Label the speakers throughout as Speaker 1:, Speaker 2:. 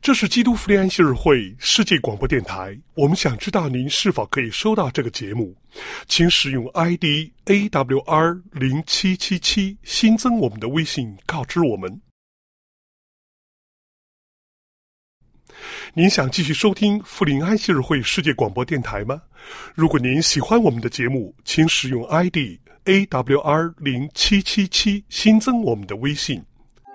Speaker 1: 这是基督福音安息日会世界广播电台，我们想知道您是否可以收到这个节目，请使用 ID AWR0777 新增我们的微信告知我们。您想继续收听福林安息日会世界广播电台吗？如果您喜欢我们的节目，请使用 ID AWR0777 新增我们的微信。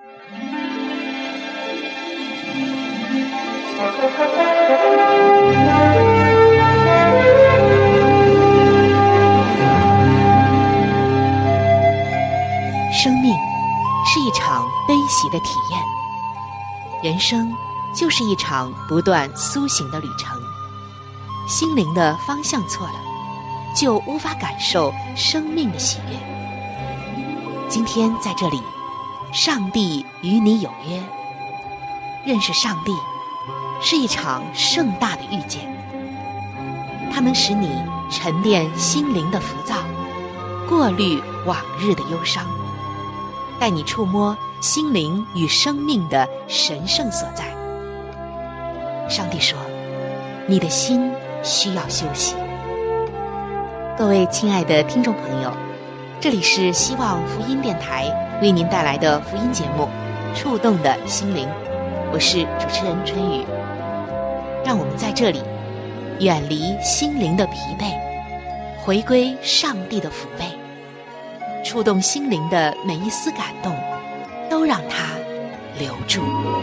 Speaker 2: 生命是一场悲喜的体验，人生就是一场不断苏醒的旅程。心灵的方向错了，就无法感受生命的喜悦。今天在这里，上帝与你有约。认识上帝是一场盛大的遇见，它能使你沉淀心灵的浮躁，过滤往日的忧伤，带你触摸心灵与生命的神圣所在。上帝说，你的心需要休息。各位亲爱的听众朋友，这里是希望福音电台为您带来的福音节目《触动的心灵》，我是主持人春雨。让我们在这里远离心灵的疲惫，回归上帝的抚慰，触动心灵的每一丝感动，都让它留住。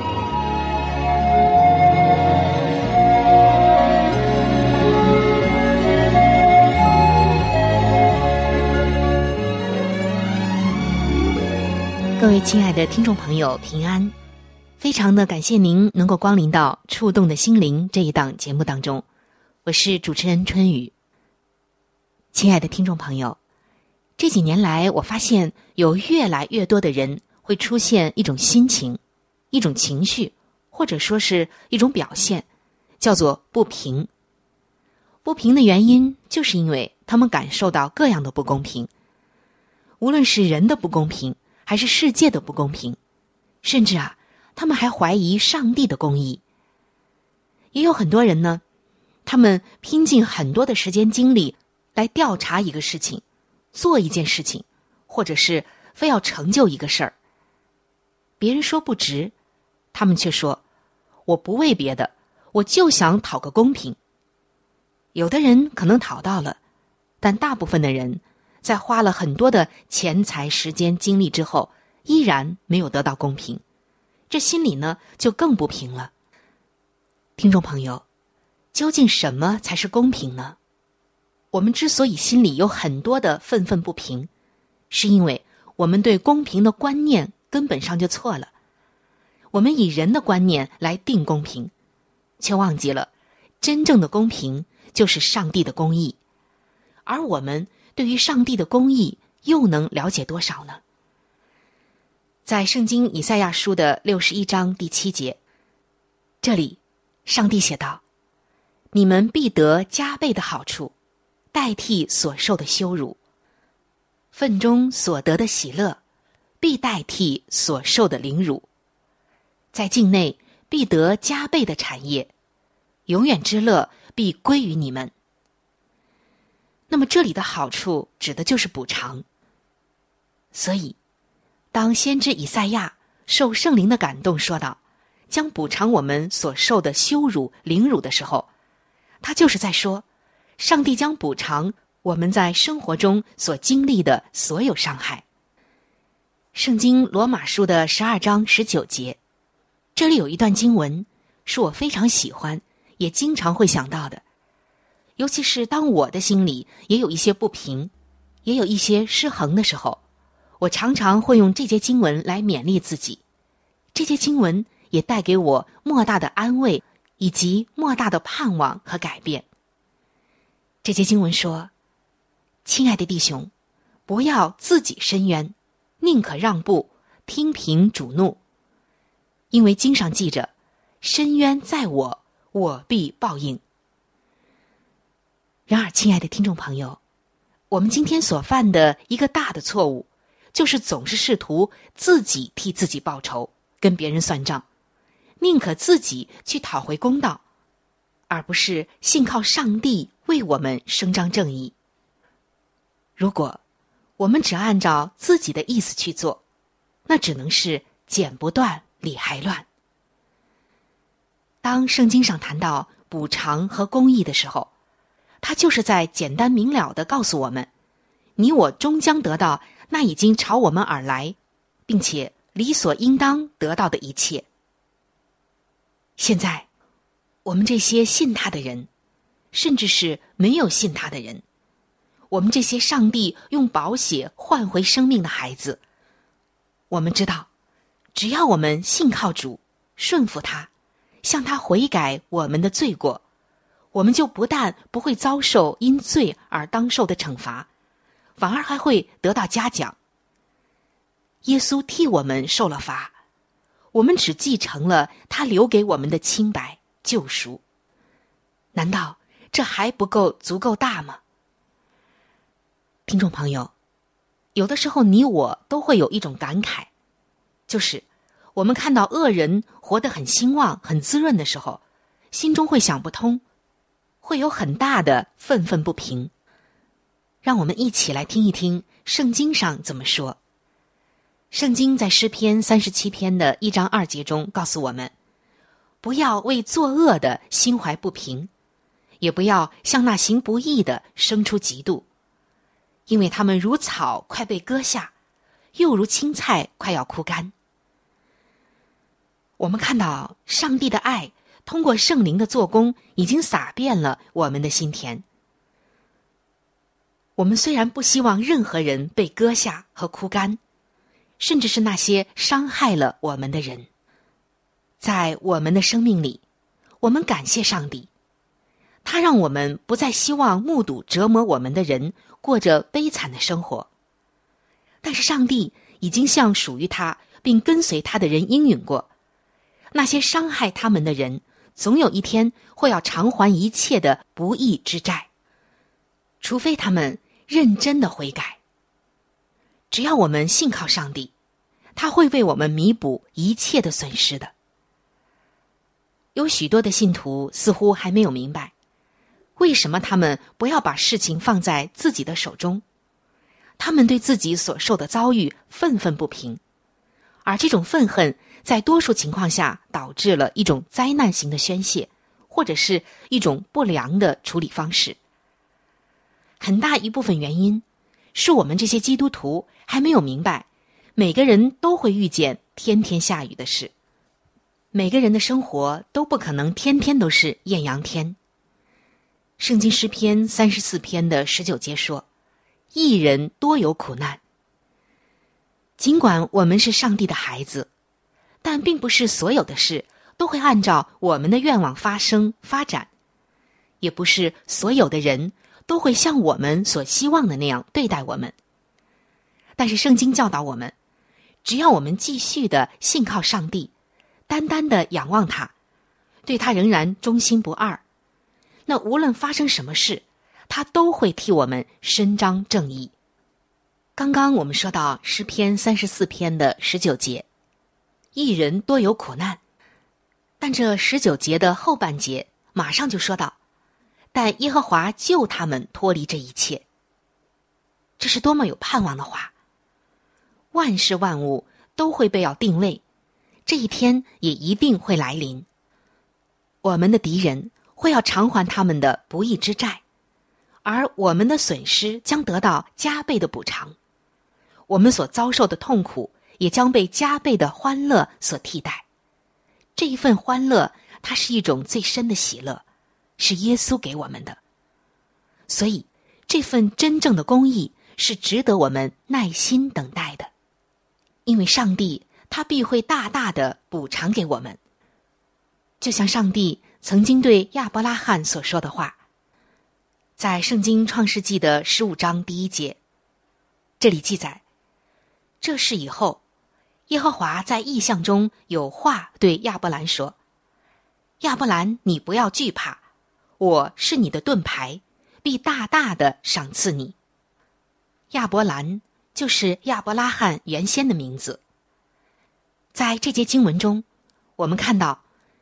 Speaker 2: 各位亲爱的听众朋友，平安！非常的感谢您能够光临到《触动的心灵》这一档节目当中，我是主持人春雨。亲爱的听众朋友，这几年来我发现有越来越多的人会出现一种心情，一种情绪，或者说是一种表现，叫做不平。不平的原因就是因为他们感受到各样的不公平，无论是人的不公平还是世界的不公平，甚至他们还怀疑上帝的公义。也有很多人呢，他们拼尽很多的时间精力来调查一个事情，做一件事情，或者是非要成就一个事儿。别人说不值，他们却说，我不为别的，我就想讨个公平。有的人可能讨到了，但大部分的人在花了很多的钱财、时间、精力之后，依然没有得到公平，这心里呢就更不平了。听众朋友，究竟什么才是公平呢？我们之所以心里有很多的愤愤不平，是因为我们对公平的观念根本上就错了。我们以人的观念来定公平，却忘记了真正的公平就是上帝的公义。而我们对于上帝的公义又能了解多少呢？在圣经以赛亚书的61章第7节，这里上帝写道，你们必得加倍的好处，代替所受的羞辱，份中所得的喜乐必代替所受的凌辱，在境内必得加倍的产业，永远之乐必归于你们。那么这里的好处指的就是补偿。所以当先知以赛亚受圣灵的感动说道，将补偿我们所受的羞辱、凌辱的时候，他就是在说，上帝将补偿我们在生活中所经历的所有伤害。圣经罗马书的12章19节，这里有一段经文是我非常喜欢，也经常会想到的。尤其是当我的心里也有一些不平，也有一些失衡的时候，我常常会用这节经文来勉励自己。这节经文也带给我莫大的安慰，以及莫大的盼望和改变。这节经文说，亲爱的弟兄，不要自己伸冤，宁可让步，听凭主怒。因为经上记着，伸冤在我，我必报应。然而，亲爱的听众朋友，我们今天所犯的一个大的错误，就是总是试图自己替自己报仇，跟别人算账， 宁可自己去讨回公道，而不是信靠上帝为我们伸张正义。如果我们只按照自己的意思去做，那只能是剪不断理还乱。当圣经上谈到补偿和公义的时候，它就是在简单明了地告诉我们，你我终将得到那已经朝我们而来，并且理所应当得到的一切。现在，我们这些信他的人，甚至是没有信他的人，我们这些上帝用宝血换回生命的孩子，我们知道，只要我们信靠主，顺服他，向他悔改我们的罪过，我们就不但不会遭受因罪而当受的惩罚，反而还会得到嘉奖。耶稣替我们受了罚，我们只继承了他留给我们的清白救赎。难道这还不够足够大吗？听众朋友，有的时候你我都会有一种感慨，就是我们看到恶人活得很兴旺很滋润的时候，心中会想不通，会有很大的愤愤不平。让我们一起来听一听圣经上怎么说。圣经在诗篇37篇的1章2节中告诉我们，不要为作恶的心怀不平，也不要向那行不义的生出嫉妒，因为他们如草快被割下，又如青菜快要枯干。我们看到上帝的爱通过圣灵的做工已经洒遍了我们的心田。我们虽然不希望任何人被割下和枯干，甚至是那些伤害了我们的人，在我们的生命里，我们感谢上帝，他让我们不再希望目睹折磨我们的人过着悲惨的生活。但是上帝已经向属于他并跟随他的人应允过，那些伤害他们的人总有一天会要偿还一切的不义之债，除非他们认真的悔改。只要我们信靠上帝，他会为我们弥补一切的损失的。有许多的信徒似乎还没有明白，为什么他们不要把事情放在自己的手中。他们对自己所受的遭遇愤愤不平，而这种愤恨在多数情况下导致了一种灾难型的宣泄，或者是一种不良的处理方式。很大一部分原因是我们这些基督徒还没有明白，每个人都会遇见天天下雨的事，每个人的生活都不可能天天都是艳阳天。圣经诗篇34篇的19节说，义人多有苦难。尽管我们是上帝的孩子，但并不是所有的事都会按照我们的愿望发生发展，也不是所有的人都会像我们所希望的那样对待我们。但是圣经教导我们，只要我们继续的信靠上帝，单单的仰望他，对他仍然忠心不二，那无论发生什么事，他都会替我们伸张正义。刚刚我们说到诗篇34篇的19节，义人多有苦难，但这19节的后半节马上就说到，但耶和华救他们脱离这一切。这是多么有盼望的话！万事万物都会被要定位，这一天也一定会来临。我们的敌人会要偿还他们的不义之债，而我们的损失将得到加倍的补偿，我们所遭受的痛苦也将被加倍的欢乐所替代。这一份欢乐，它是一种最深的喜乐，是耶稣给我们的。所以这份真正的公义是值得我们耐心等待的，因为上帝他必会大大的补偿给我们。就像上帝曾经对亚伯拉罕所说的话，在圣经创世纪的15章第1节，这里记载，这事以后，耶和华在异象中有话对亚伯兰说，亚伯兰，你不要惧怕，我是你的盾牌，必大大的赏赐你。亚伯兰就是亚伯拉罕原先的名字。在这节经文中，我们看到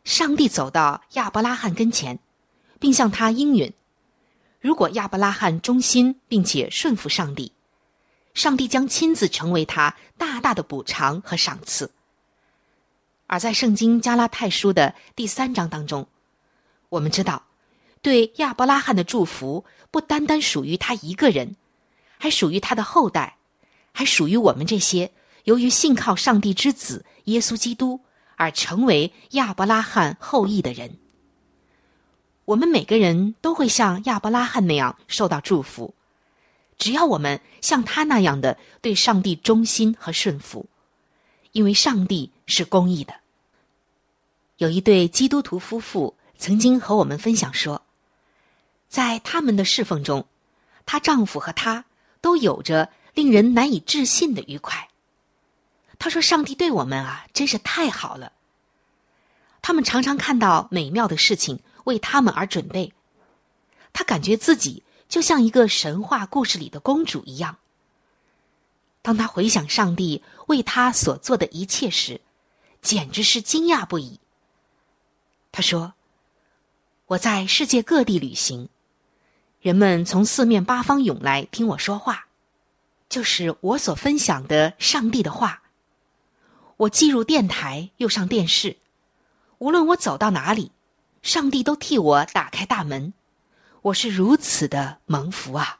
Speaker 2: 上帝走到亚伯拉罕跟前，并向他应允，如果亚伯拉罕忠心并且顺服上帝，上帝将亲自成为他大大的补偿和赏赐。而在圣经加拉太书的第3章当中，我们知道，对亚伯拉罕的祝福不单单属于他一个人，还属于他的后代，还属于我们这些由于信靠上帝之子耶稣基督而成为亚伯拉罕后裔的人。我们每个人都会像亚伯拉罕那样受到祝福，只要我们像他那样的对上帝忠心和顺服，因为上帝是公义的。有一对基督徒夫妇曾经和我们分享说，在他们的侍奉中，她丈夫和她都有着令人难以置信的愉快。他说，上帝对我们真是太好了。他们常常看到美妙的事情为他们而准备，他感觉自己就像一个神话故事里的公主一样。当他回想上帝为他所做的一切时，简直是惊讶不已。他说，我在世界各地旅行，人们从四面八方涌来听我说话，就是我所分享的上帝的话。我既入电台又上电视，无论我走到哪里，上帝都替我打开大门，我是如此的蒙福啊！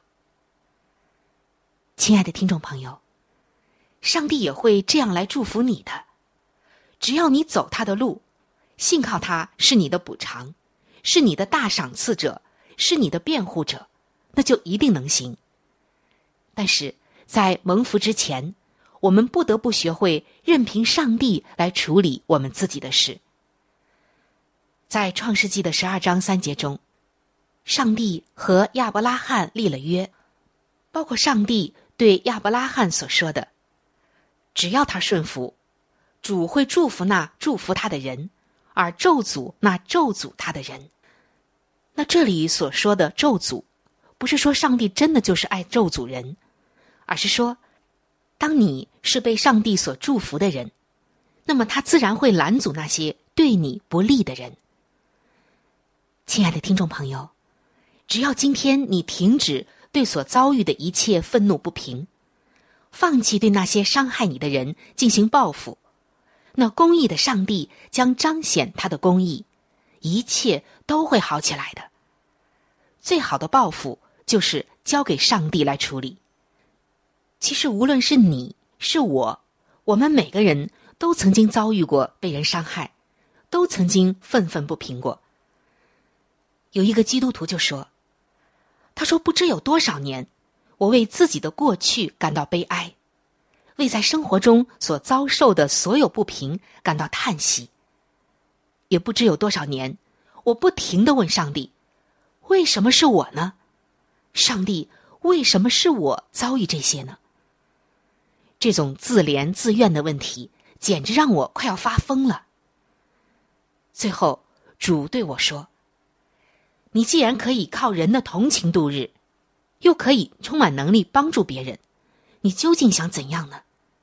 Speaker 2: 亲爱的听众朋友，上帝也会这样来祝福你的。只要你走他的路，信靠他是你的补偿，是你的大赏赐者，是你的辩护者，那就一定能行。但是在蒙福之前，我们不得不学会任凭上帝来处理我们自己的事。在创世纪的12章3节中，上帝和亚伯拉罕立了约，包括上帝对亚伯拉罕所说的，只要他顺服，主会祝福那祝福他的人，而咒诅那咒诅他的人。那这里所说的咒诅，不是说上帝真的就是爱咒诅人，而是说，当你是被上帝所祝福的人，那么他自然会拦阻那些对你不利的人。亲爱的听众朋友，只要今天你停止对所遭遇的一切愤怒不平，放弃对那些伤害你的人进行报复，那公义的上帝将彰显他的公义，一切都会好起来的。最好的报复就是交给上帝来处理。其实无论是你是我们每个人都曾经遭遇过被人伤害，都曾经愤愤不平过。有一个基督徒就说，他说，不知有多少年，我为自己的过去感到悲哀，为在生活中所遭受的所有不平感到叹息。也不知有多少年，我不停地问上帝，为什么是我呢？上帝，为什么是我遭遇这些呢？这种自怜自怨的问题，简直让我快要发疯了。最后，主对我说，你既然可以靠人的同情度日，又可以充满能力帮助别人，你究竟想怎样呢？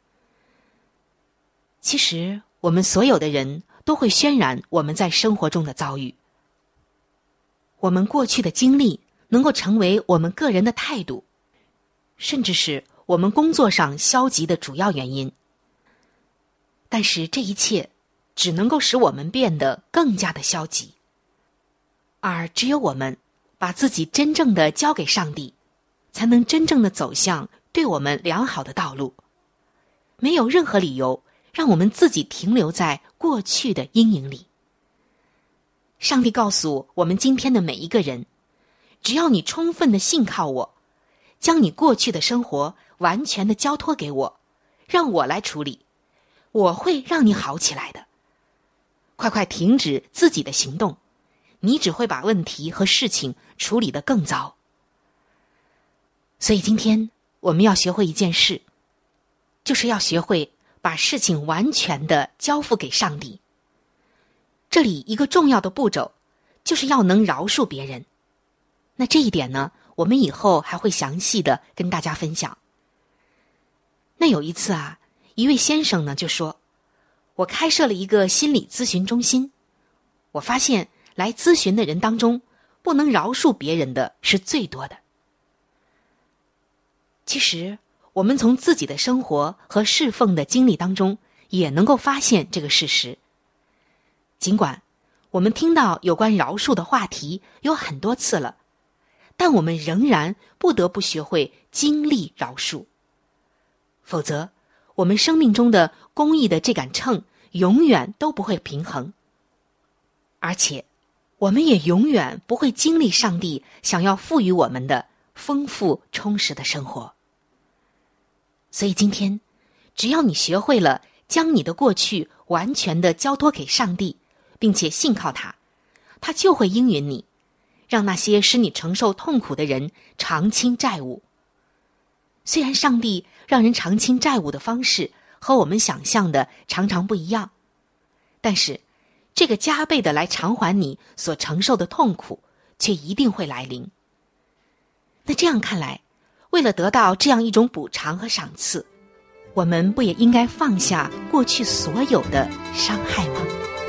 Speaker 2: 其实，我们所有的人都会渲染我们在生活中的遭遇。我们过去的经历能够成为我们个人的态度，甚至是我们工作上消极的主要原因。但是这一切只能够使我们变得更加的消极。而只有我们把自己真正的交给上帝，才能真正的走向对我们良好的道路。没有任何理由让我们自己停留在过去的阴影里。上帝告诉我们今天的每一个人，只要你充分的信靠我，将你过去的生活完全的交托给我，让我来处理，我会让你好起来的。快快停止自己的行动，你只会把问题和事情处理得更糟。所以今天我们要学会一件事，就是要学会把事情完全的交付给上帝。这里一个重要的步骤，就是要能饶恕别人。那这一点呢，我们以后还会详细的跟大家分享。那有一次一位先生呢就说，我开设了一个心理咨询中心， 我发现来咨询的人当中，不能饶恕别人的是最多的。其实我们从自己的生活和侍奉的经历当中也能够发现这个事实。尽管我们听到有关饶恕的话题有很多次了，但我们仍然不得不学会经历饶恕，否则我们生命中的公义的这杆秤永远都不会平衡，而且我们也永远不会经历上帝想要赋予我们的丰富充实的生活。所以今天，只要你学会了将你的过去完全的交托给上帝，并且信靠他，他就会应允你，让那些使你承受痛苦的人偿清债务。虽然上帝让人偿清债务的方式和我们想象的常常不一样，但是这个加倍的来偿还你所承受的痛苦却一定会来临。那这样看来，为了得到这样一种补偿和赏赐，我们不也应该放下过去所有的伤害吗？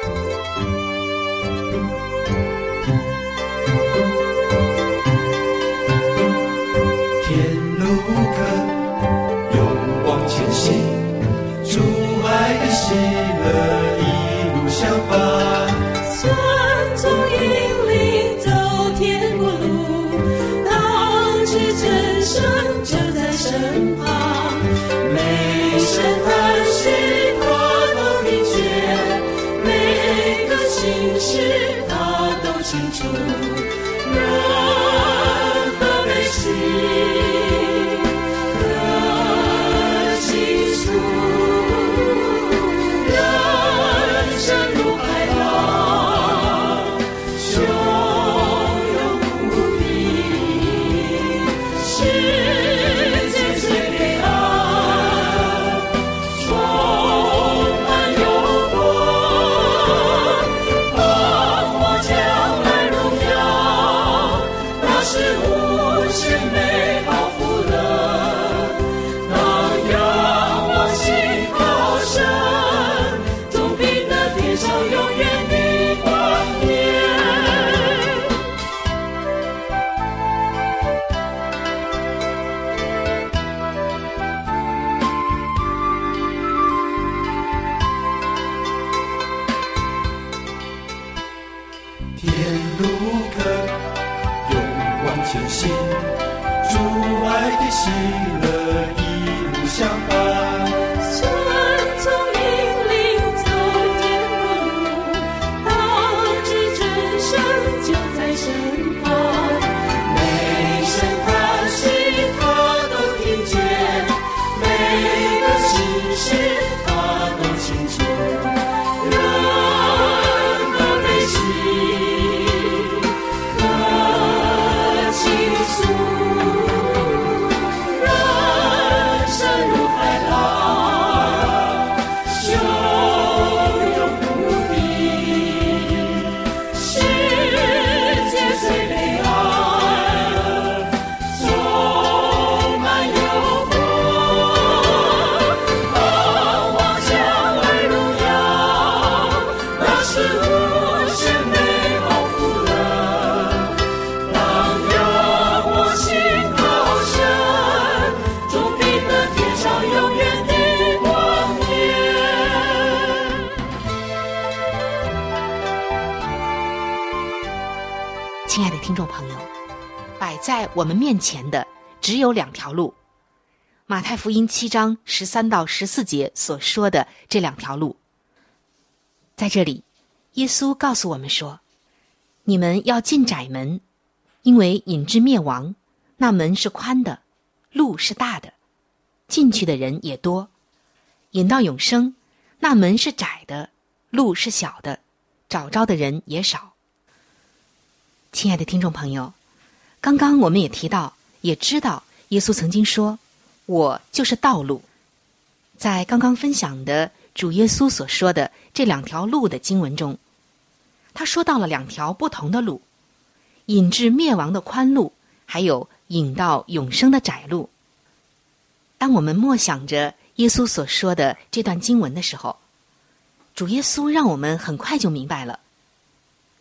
Speaker 3: 天路可勇往前行，主爱的喜乐一路相伴，
Speaker 4: 酸从引领走天国路，当知真神就在身旁，每声叹息他都听见，每个心事他都清楚，人和悲喜
Speaker 2: 亲爱的听众朋友，摆在我们面前的只有两条路。马太福音7章13到14节所说的这两条路，在这里耶稣告诉我们说，你们要进窄门，因为引至灭亡，那门是宽的，路是大的，进去的人也多；引到永生，那门是窄的，路是小的，找着的人也少。亲爱的听众朋友，刚刚我们也提到，也知道耶稣曾经说，我就是道路。在刚刚分享的主耶稣所说的这两条路的经文中，他说到了两条不同的路，引至灭亡的宽路，还有引到永生的窄路。当我们默想着耶稣所说的这段经文的时候，主耶稣让我们很快就明白了，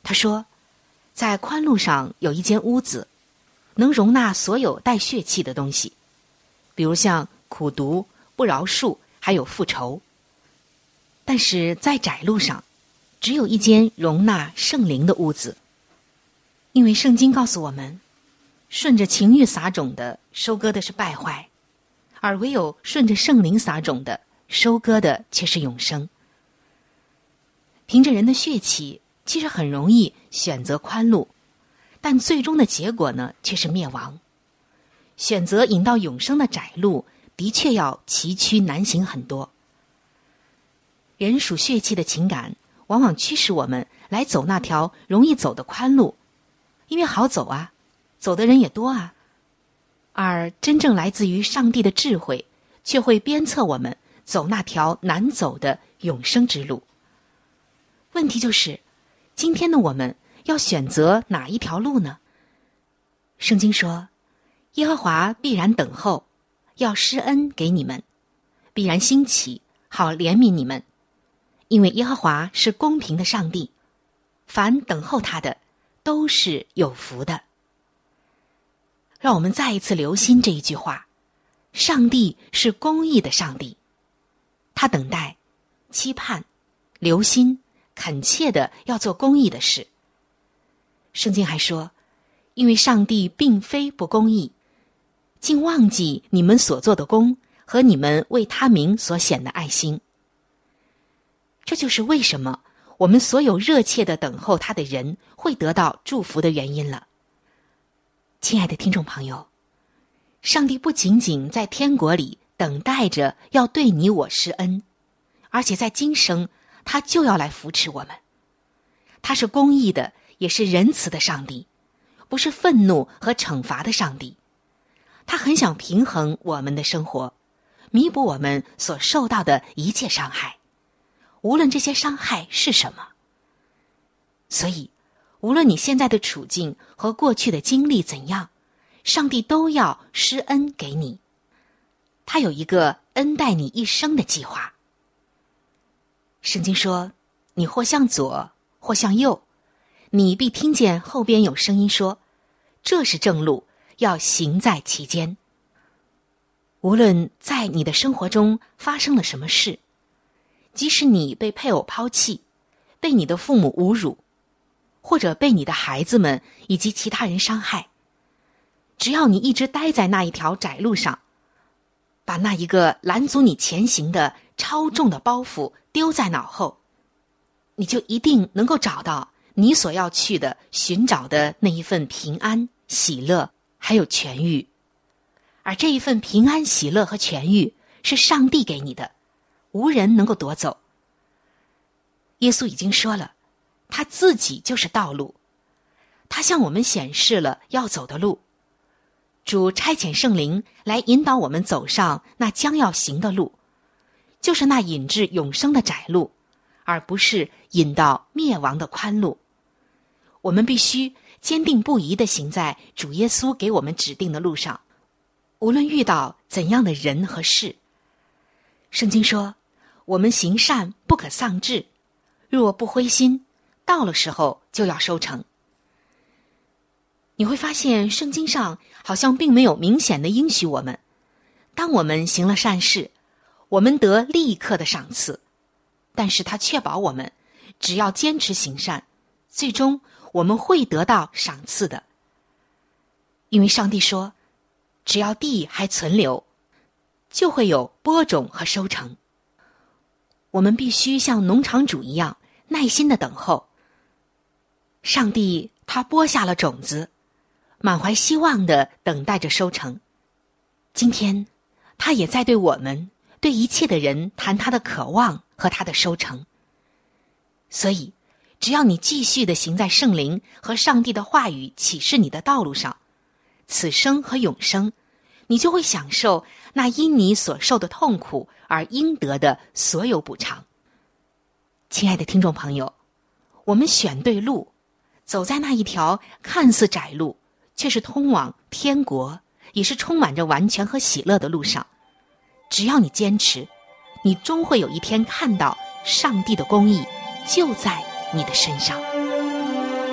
Speaker 2: 他说，在宽路上有一间屋子，能容纳所有带血气的东西，比如像苦毒、不饶恕，还有复仇。但是在窄路上，只有一间容纳圣灵的屋子。因为圣经告诉我们，顺着情欲撒种的，收割的是败坏，而唯有顺着圣灵撒种的，收割的却是永生。凭着人的血气，其实很容易选择宽路，但最终的结果呢，却是灭亡。选择引到永生的窄路，的确要崎岖难行很多。人属血气的情感，往往驱使我们来走那条容易走的宽路，因为好走啊，走的人也多啊。而真正来自于上帝的智慧，却会鞭策我们走那条难走的永生之路。问题就是，今天的我们要选择哪一条路呢？圣经说，耶和华必然等候，要施恩给你们，必然兴起，好怜悯你们。因为耶和华是公平的上帝，凡等候他的都是有福的。让我们再一次留心这一句话，上帝是公义的上帝，他等待、期盼、留心、恳切的要做公义的事。圣经还说，因为上帝并非不公义，竟忘记你们所做的功和你们为他名所显的爱心。这就是为什么我们所有热切的等候他的人会得到祝福的原因了。亲爱的听众朋友，上帝不仅仅在天国里等待着要对你我施恩，而且在今生他就要来扶持我们。他是公义的，也是仁慈的上帝，不是愤怒和惩罚的上帝。他很想平衡我们的生活，弥补我们所受到的一切伤害，无论这些伤害是什么。所以无论你现在的处境和过去的经历怎样，上帝都要施恩给你。他有一个恩待你一生的计划。圣经说，你或向左或向右，你必听见后边有声音说，这是正路，要行在其间。无论在你的生活中发生了什么事，即使你被配偶抛弃，被你的父母侮辱，或者被你的孩子们以及其他人伤害，只要你一直待在那一条窄路上，把那一个拦阻你前行的超重的包袱丢在脑后，你就一定能够找到你所要去的、寻找的那一份平安、喜乐，还有痊愈。而这一份平安、喜乐和痊愈是上帝给你的，无人能够夺走。耶稣已经说了，他自己就是道路，他向我们显示了要走的路。主差遣圣灵来引导我们走上那将要行的路，就是那引至永生的窄路，而不是引到灭亡的宽路。我们必须坚定不移地行在主耶稣给我们指定的路上，无论遇到怎样的人和事。圣经说，我们行善不可丧志，若不灰心，到了时候就要收成。你会发现圣经上好像并没有明显的应许我们，当我们行了善事，我们得立刻的赏赐，但是他确保我们只要坚持行善，最终我们会得到赏赐的。因为上帝说，只要地还存留，就会有播种和收成。我们必须像农场主一样耐心地等候。上帝他播下了种子，满怀希望地等待着收成。今天他也在对我们、对一切的人谈他的渴望和他的收成。所以只要你继续地行在圣灵和上帝的话语启示你的道路上，此生和永生，你就会享受那因你所受的痛苦而应得的所有补偿。亲爱的听众朋友，我们选对路，走在那一条看似窄路，却是通往天国，也是充满着完全和喜乐的路上。只要你坚持，你终会有一天看到上帝的公义就在你的身上。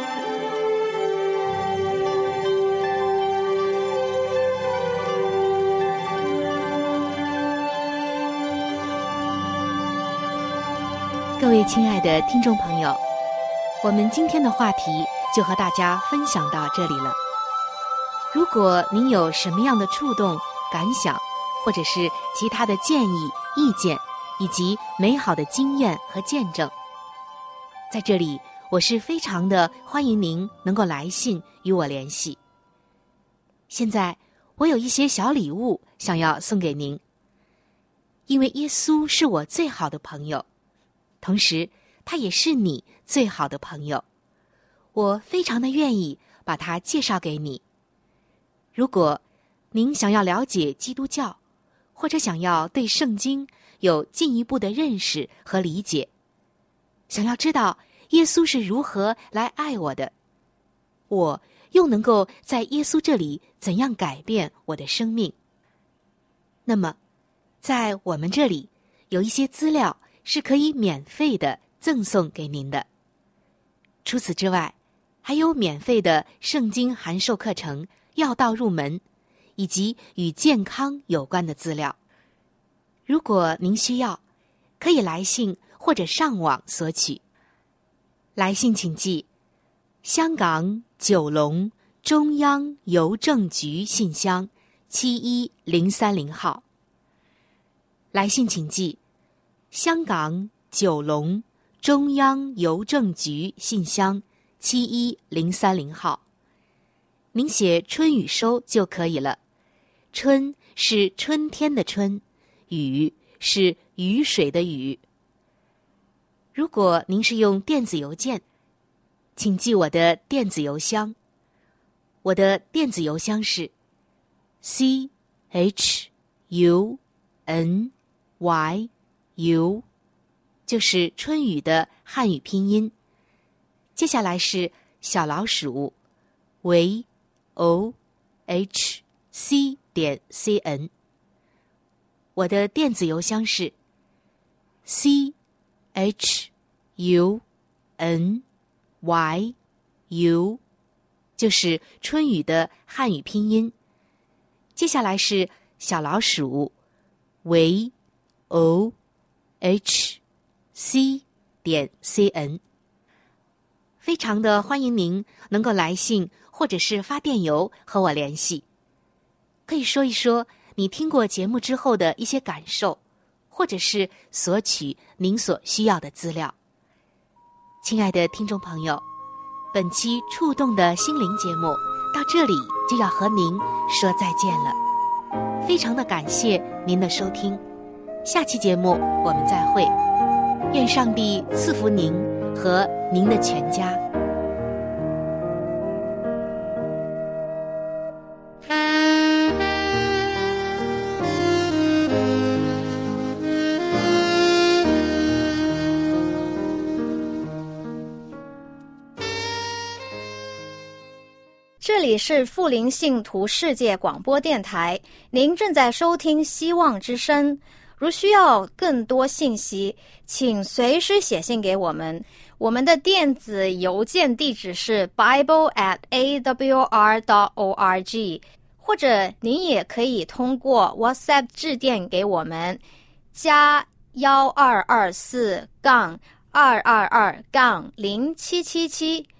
Speaker 2: 各位亲爱的听众朋友，我们今天的话题就和大家分享到这里了。如果您有什么样的触动、感想，或者是其他的建议、意见，以及美好的经验和见证，在这里我是非常的欢迎您能够来信与我联系。现在我有一些小礼物想要送给您，因为耶稣是我最好的朋友，同时他也是你最好的朋友，我非常的愿意把他介绍给你。如果您想要了解基督教，或者想要对圣经有进一步的认识和理解，想要知道耶稣是如何来爱我的，我又能够在耶稣这里怎样改变我的生命，那么在我们这里有一些资料是可以免费的赠送给您的。除此之外，还有免费的圣经函授课程要道入门，以及与健康有关的资料。如果您需要，可以来信或者上网索取。来信请寄香港九龙中央邮政局信箱71030号。来信请寄香港九龙中央邮政局信箱71030号。您写春雨收就可以了。春是春天的春，雨是雨水的雨。如果您是用电子邮件，请记我的电子邮箱。我的电子邮箱是 CHUNYU， 就是春雨的汉语拼音。接下来是小老鼠vohc.cn。 我的电子邮箱是 CHUNYU， 就是春雨的汉语拼音。接下来是小老鼠vohc.cn。 非常的欢迎您能够来信或者是发电邮和我联系，可以说一说你听过节目之后的一些感受，或者是索取您所需要的资料。亲爱的听众朋友，本期触动的心灵节目到这里就要和您说再见了，非常的感谢您的收听，下期节目我们再会，愿上帝赐福您和您的全家。
Speaker 5: 这里是富林信徒世界广播电台，您正在收听希望之声。如需要更多信息，请随时写信给我们。我们的电子邮件地址是 bible@awr.org， 或者您也可以通过 WhatsApp 致电给我们，加1224-222-0777